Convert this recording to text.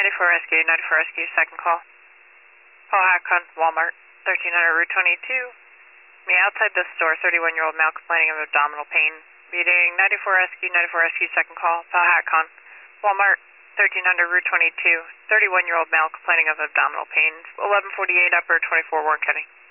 94 Rescue, 94 Rescue, second call. Powhatan, Walmart, 1300 Route 22. Me outside the store, 31-year-old male complaining of abdominal pain. Meeting 94 Rescue, 94 Rescue, second call. Powhatan, Walmart, 1300 Route 22. 31-year-old male complaining of abdominal pain. 1148 upper, 24 Warren County.